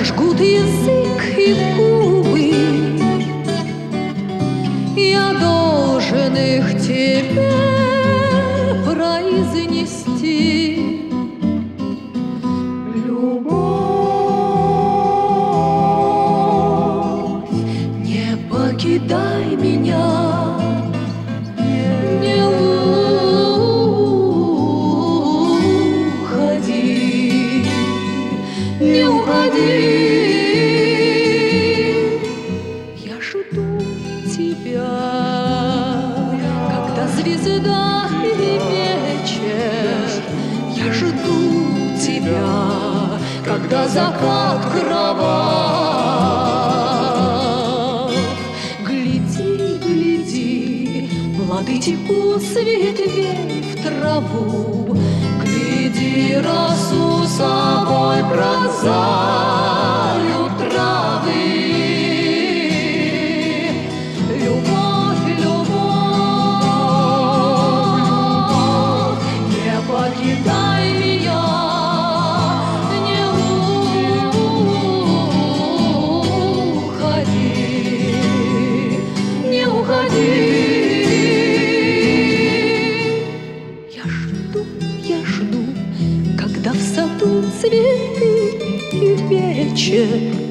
жгут язык и губы. Я должен их тебе произнести. Любовь, не покидай меня, не уходи, не уходи. Я жду тебя, когда звезда и вечер. Я жду тебя, когда закат кровав. Гляди, гляди, плоды текут с ветвей в траву. Гляди, росу собой бросают травы. Любовь, любовь, не покидай меня, не уходи, не уходи. Я жду, когда в саду цветы и вечер.